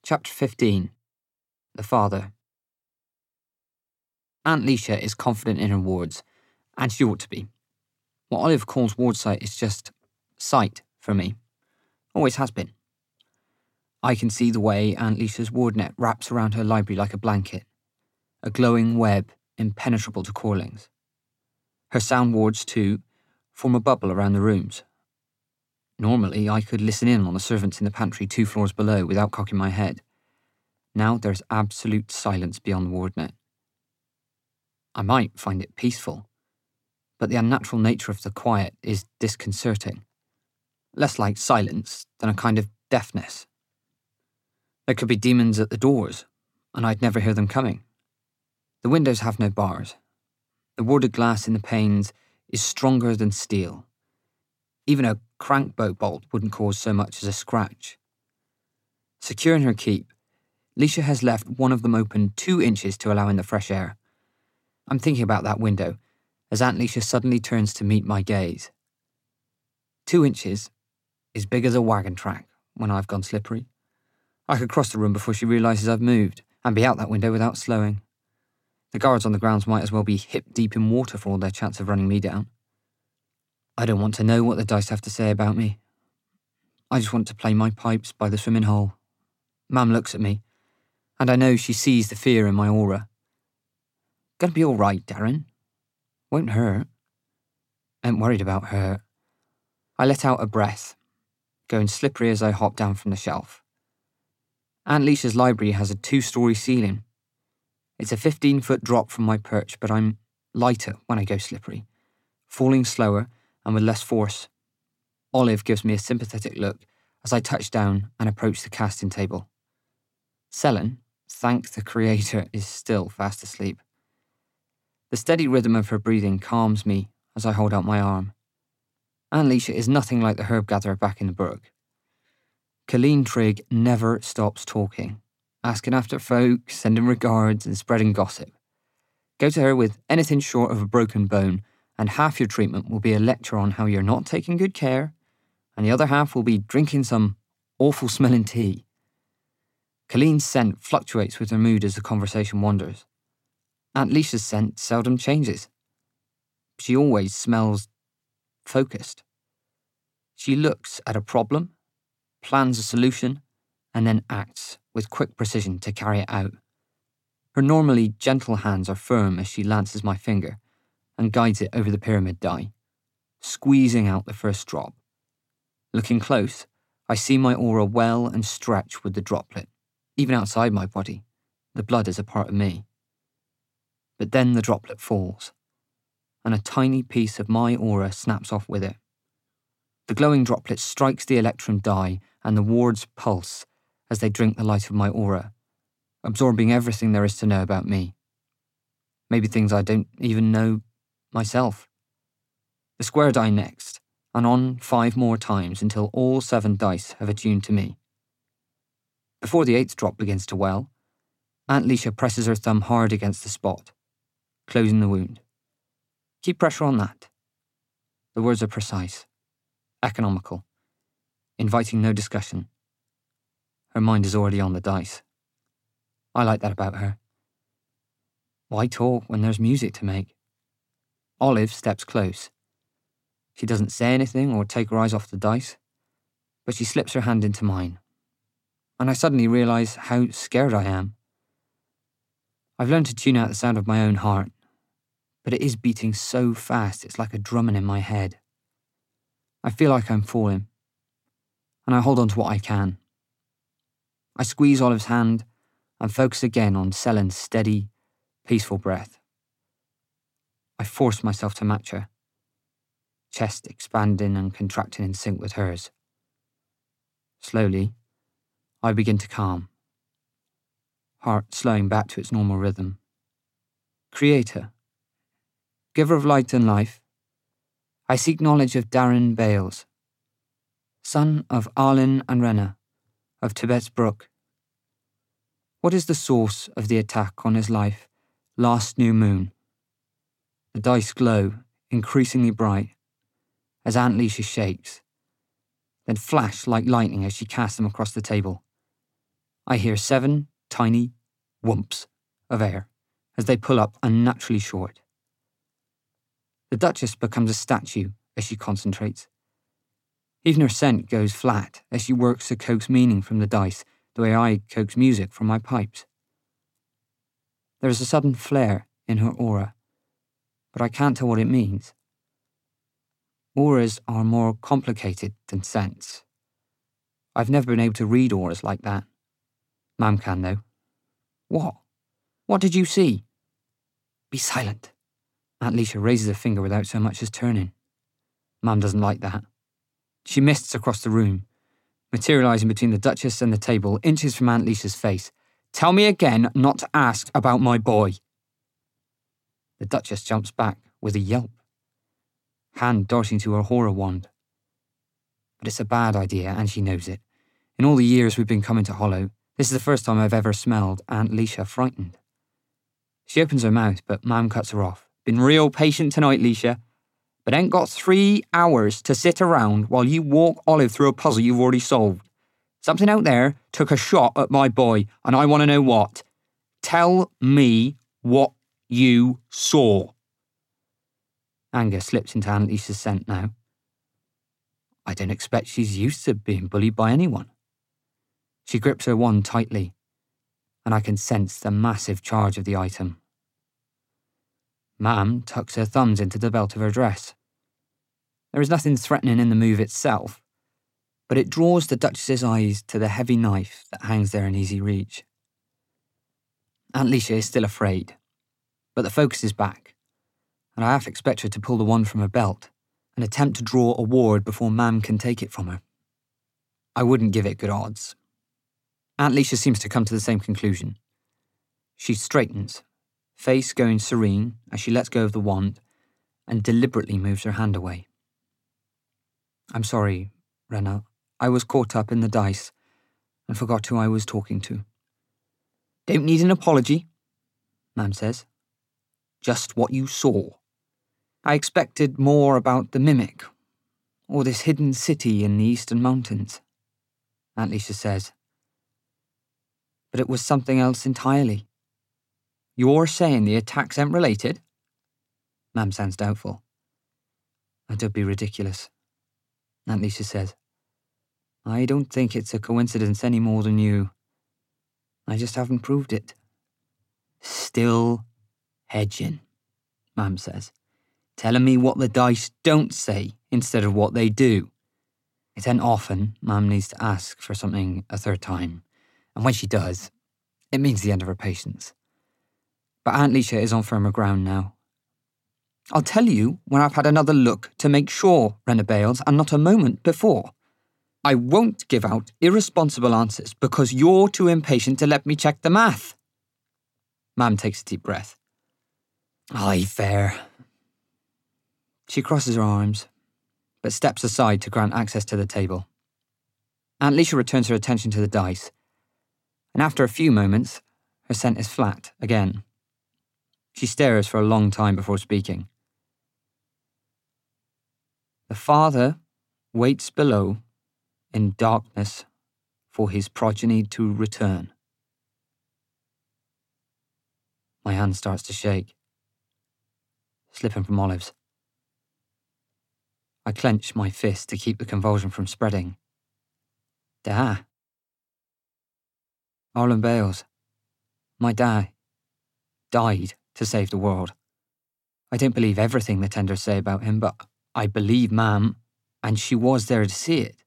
Chapter 15. The Father. Aunt Leisha is confident in her wards, and she ought to be. What Olive calls ward sight is just sight for me. Always has been. I can see the way Aunt Leisha's ward net wraps around her library like a blanket, a glowing web impenetrable to crawlings. Her sound wards, too, form a bubble around the rooms. Normally, I could listen in on the servants in the pantry 2 floors below without cocking my head. Now there's absolute silence beyond the ward net. I might find it peaceful, but the unnatural nature of the quiet is disconcerting. Less like silence than a kind of deafness. There could be demons at the doors, and I'd never hear them coming. The windows have no bars. The warded glass in the panes is stronger than steel. Even a crankboat bolt wouldn't cause so much as a scratch. Secure in her keep, Leisha has left one of them open 2 inches to allow in the fresh air. I'm thinking about that window as Aunt Leisha suddenly turns to meet my gaze. 2 inches is big as a wagon track when I've gone slippery. I could cross the room before she realises I've moved and be out that window without slowing. The guards on the grounds might as well be hip deep in water for all their chance of running me down. I don't want to know what the dice have to say about me. I just want to play my pipes by the swimming hole. Mum looks at me, and I know she sees the fear in my aura. Gonna be all right, Darren. Won't hurt. Ain't worried about her. I let out a breath, going slippery as I hop down from the shelf. Aunt Leisha's library has a 2-story ceiling. It's a 15-foot drop from my perch, but I'm lighter when I go slippery, falling slower and with less force. Olive gives me a sympathetic look as I touch down and approach the casting table. Selin, thank the Creator, is still fast asleep. The steady rhythm of her breathing calms me as I hold out my arm. Aunt Leisha is nothing like the herb gatherer back in the brook. Colleen Trigg never stops talking, asking after folk, sending regards and spreading gossip. Go to her with anything short of a broken bone, and half your treatment will be a lecture on how you're not taking good care, and the other half will be drinking some awful smelling tea. Colleen's scent fluctuates with her mood as the conversation wanders. Aunt Leisha's scent seldom changes. She always smells focused. She looks at a problem, plans a solution, and then acts with quick precision to carry it out. Her normally gentle hands are firm as she lances my finger and guides it over the pyramid die, squeezing out the first drop. Looking close, I see my aura well and stretch with the droplet. Even outside my body, the blood is a part of me. But then the droplet falls, and a tiny piece of my aura snaps off with it. The glowing droplet strikes the electrum die, and the wards pulse as they drink the light of my aura, absorbing everything there is to know about me. Maybe things I don't even know myself. The square die next, and on 5 more times until all 7 dice have attuned to me. Before the 8th drop begins to well, Aunt Leisha presses her thumb hard against the spot, closing the wound. Keep pressure on that. The words are precise, economical, inviting no discussion. Her mind is already on the dice. I like that about her. Why talk when there's music to make? Olive steps close. She doesn't say anything or take her eyes off the dice, but she slips her hand into mine. And I suddenly realise how scared I am. I've learned to tune out the sound of my own heart, but it is beating so fast it's like a drumming in my head. I feel like I'm falling, and I hold on to what I can. I squeeze Olive's hand and focus again on Selin's steady, peaceful breath. I force myself to match her, chest expanding and contracting in sync with hers. Slowly, I begin to calm, heart slowing back to its normal rhythm. Creator, giver of light and life, I seek knowledge of Darren Bales, son of Arlen and Rena, of Tibet's Brook. What is the source of the attack on his life last new moon? The dice glow, increasingly bright, as Aunt Leisha shakes, then flash like lightning as she casts them across the table. I hear 7 tiny whoops of air as they pull up unnaturally short. The Duchess becomes a statue as she concentrates. Even her scent goes flat as she works to coax meaning from the dice the way I coax music from my pipes. There is a sudden flare in her aura, but I can't tell what it means. Auras are more complicated than scents. I've never been able to read auras like that. Mam can, though. What? What did you see? Be silent. Aunt Leisha raises a finger without so much as turning. Mam doesn't like that. She mists across the room, materialising between the Duchess and the table, inches from Aunt Leisha's face. Tell me again not to ask about my boy. The Duchess jumps back with a yelp, hand darting to her horror wand. But it's a bad idea, and she knows it. In all the years we've been coming to Hollow, this is the first time I've ever smelled Aunt Leisha frightened. She opens her mouth, but Mam cuts her off. Been real patient tonight, Leisha, but ain't got 3 hours to sit around while you walk Olive through a puzzle you've already solved. Something out there took a shot at my boy, and I want to know what. Tell me what you saw. Anger slips into Aunt Leisha's scent now. I don't expect she's used to being bullied by anyone. She grips her wand tightly, and I can sense the massive charge of the item. Mam tucks her thumbs into the belt of her dress. There is nothing threatening in the move itself, but it draws the Duchess's eyes to the heavy knife that hangs there in easy reach. Aunt Leisha is still afraid, but the focus is back, and I half expect her to pull the wand from her belt and attempt to draw a ward before Mam can take it from her. I wouldn't give it good odds. Aunt Leisha seems to come to the same conclusion. She straightens, face going serene as she lets go of the wand and deliberately moves her hand away. I'm sorry, Rena. I was caught up in the dice and forgot who I was talking to. Don't need an apology, Mam says. Just what you saw. I expected more about the mimic, or this hidden city in the eastern mountains, Aunt Leisha says. But it was something else entirely. You're saying the attacks ain't related? Mam sounds doubtful. Don't be ridiculous, Aunt Leisha says. I don't think it's a coincidence any more than you. I just haven't proved it. Still hedging, Mam says. Telling me what the dice don't say instead of what they do. It ain't often Mam needs to ask for something a third time, and when she does, it means the end of her patience. But Aunt Leisha is on firmer ground now. I'll tell you when I've had another look to make sure, Rena Bales, and not a moment before. I won't give out irresponsible answers because you're too impatient to let me check the math. Mam takes a deep breath. Aye, fair. She crosses her arms, but steps aside to grant access to the table. Aunt Leisha returns her attention to the dice, and after a few moments, her scent is flat again. She stares for a long time before speaking. The Father waits below in darkness for his progeny to return. My hand starts to shake, slipping from Olive's. I clench my fist to keep the convulsion from spreading. Dad. Arlen Bales. My dad died to save the world. I don't believe everything the tenders say about him, but I believe Mam, and she was there to see it.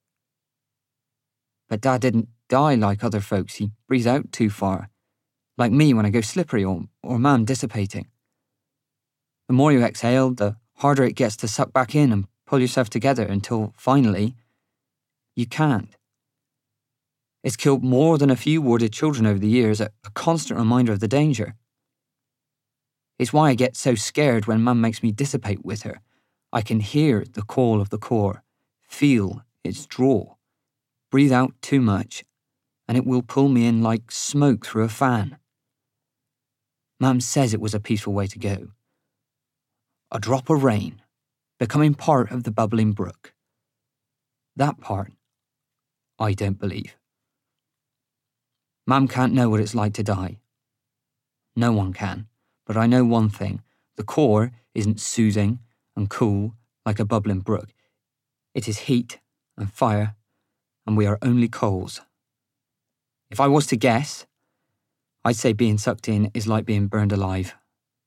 But Dad didn't die like other folks. He breathed out too far, like me when I go slippery or Mam dissipating. The more you exhale, the harder it gets to suck back in and pull yourself together until, finally, you can't. It's killed more than a few warded children over the years, a constant reminder of the danger. It's why I get so scared when Mum makes me dissipate with her. I can hear the call of the core, feel its draw, breathe out too much, and it will pull me in like smoke through a fan. Mum says it was a peaceful way to go. A drop of rain, becoming part of the bubbling brook. That part, I don't believe. Mam can't know what it's like to die. No one can, but I know one thing. The core isn't soothing and cool like a bubbling brook. It is heat and fire, and we are only coals. If I was to guess, I'd say being sucked in is like being burned alive.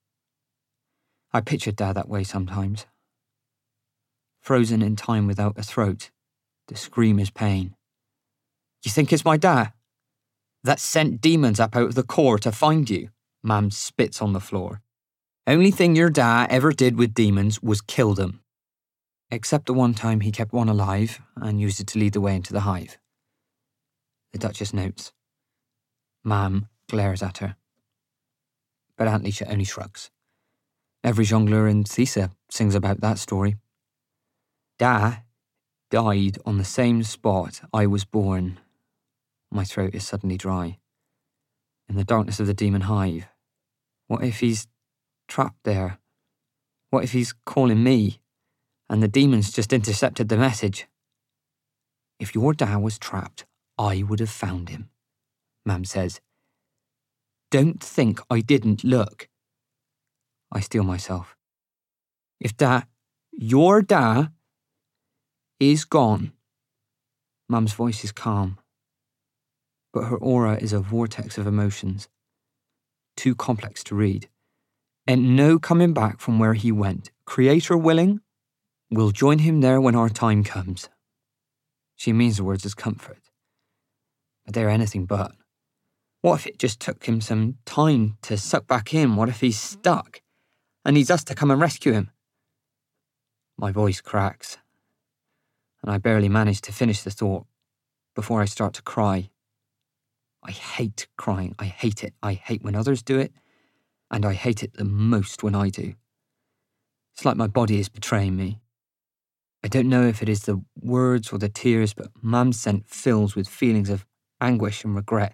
I pictured Dad that way sometimes. Frozen in time without a throat, to scream his pain. You think it's my dad? That sent demons up out of the core to find you? Mam spits on the floor. Only thing your dad ever did with demons was kill them. Except the one time he kept one alive and used it to lead the way into the hive. The Duchess notes. Mam glares at her. But Aunt Leisha only shrugs. Every jongleur in Thesa sings about that story. Da died on the same spot I was born. My throat is suddenly dry. In the darkness of the demon hive. What if he's trapped there? What if he's calling me, and the demons just intercepted the message? If your dad was trapped, I would have found him, Mam says. Don't think I didn't look. I steel myself. If your dad, is gone. Mum's voice is calm, but her aura is a vortex of emotions, too complex to read. And no coming back from where he went. Creator willing, we'll join him there when our time comes. She means the words as comfort, but they're anything but. What if it just took him some time to suck back in? What if he's stuck and needs us to come and rescue him? My voice cracks, and I barely manage to finish the thought before I start to cry. I hate crying. I hate it. I hate when others do it, and I hate it the most when I do. It's like my body is betraying me. I don't know if it is the words or the tears, but Mum's scent fills with feelings of anguish and regret.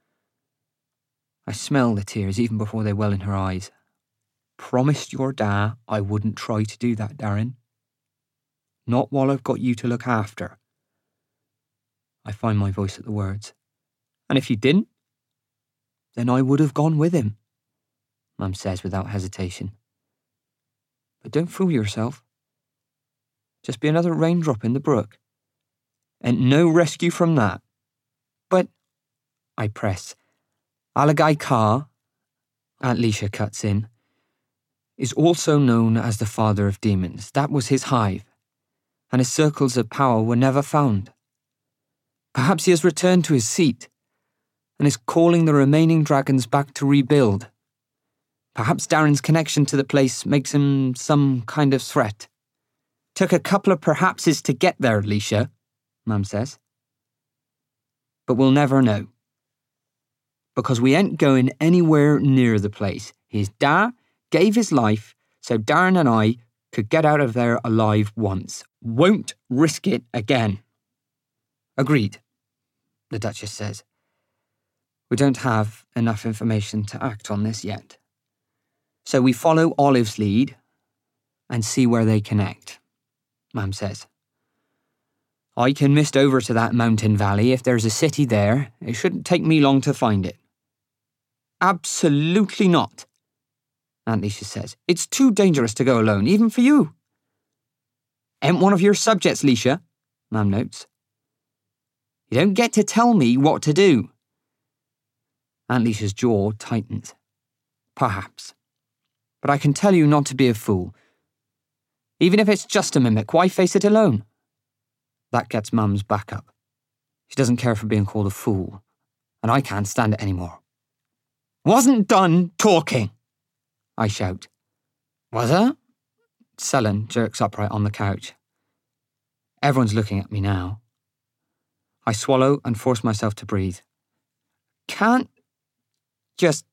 I smell the tears even before they well in her eyes. Promised your dad I wouldn't try to do that, Darren. Not while I've got you to look after. I find my voice at the words. And if you didn't, then I would have gone with him, Mum says without hesitation. But don't fool yourself. Just be another raindrop in the brook. And no rescue from that. But, I press, Alagai Ka, Aunt Leisha cuts in, is also known as the father of demons. That was his hive, and his circles of power were never found. Perhaps he has returned to his seat, and is calling the remaining dragons back to rebuild. Perhaps Darren's connection to the place makes him some kind of threat. Took a couple of perhapses to get there, Leisha, Mum says. But we'll never know. Because we ain't going anywhere near the place. His dad gave his life so Darren and I could get out of there alive once. Won't risk it again. Agreed, the Duchess says. We don't have enough information to act on this yet. So we follow Olive's lead and see where they connect, Mam says. I can mist over to that mountain valley. If there's a city there, it shouldn't take me long to find it. Absolutely not, Aunt Leisha says. It's too dangerous to go alone, even for you. Ain't one of your subjects, Leisha, Mam notes. You don't get to tell me what to do. Aunt Leisha's jaw tightens. Perhaps. But I can tell you not to be a fool. Even if it's just a mimic, why face it alone? That gets Mum's back up. She doesn't care for being called a fool, and I can't stand it anymore. Wasn't done talking, I shout. Was I? Selen jerks upright on the couch. Everyone's looking at me now. I swallow and force myself to breathe. Can't just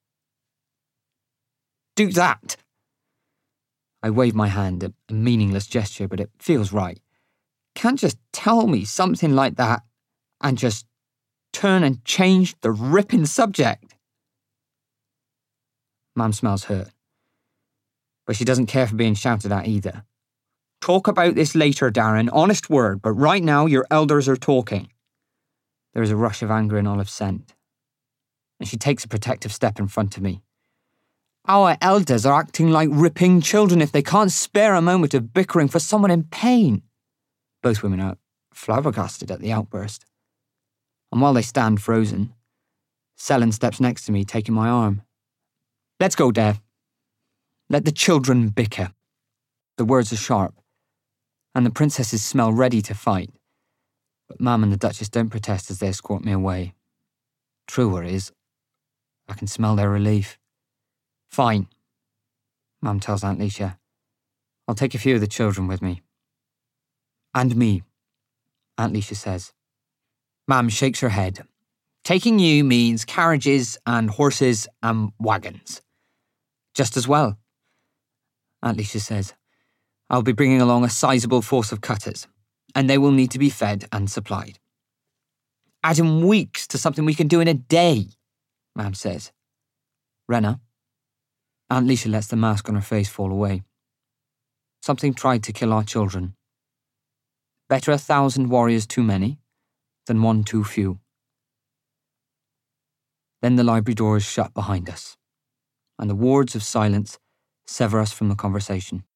do that. I wave my hand, a meaningless gesture, but it feels right. Can't just tell me something like that and just turn and change the ripping subject. Mum smells hurt, but she doesn't care for being shouted at either. Talk about this later, Darren, honest word, but right now your elders are talking. There is a rush of anger in Olive's scent. and she takes a protective step in front of me. Our elders are acting like ripping children if they can't spare a moment of bickering for someone in pain. Both women are flabbergasted at the outburst. And while they stand frozen, Selin steps next to me, taking my arm. Let's go, Dev. Let the children bicker. The words are sharp, and the princesses smell ready to fight. But Mam and the Duchess don't protest as they escort me away. Truer is, I can smell their relief. Fine, Mam tells Aunt Leisha. I'll take a few of the children with me. And me, Aunt Leisha says. Mam shakes her head. Taking you means carriages and horses and wagons. Just as well, Aunt Leisha says. I'll be bringing along a sizable force of cutters, and they will need to be fed and supplied. Adding weeks to something we can do in a day, Mam says. Rena, Aunt Leisha lets the mask on her face fall away. Something tried to kill our children. Better 1,000 warriors too many than one too few. Then the library door is shut behind us, and the wards of silence sever us from the conversation.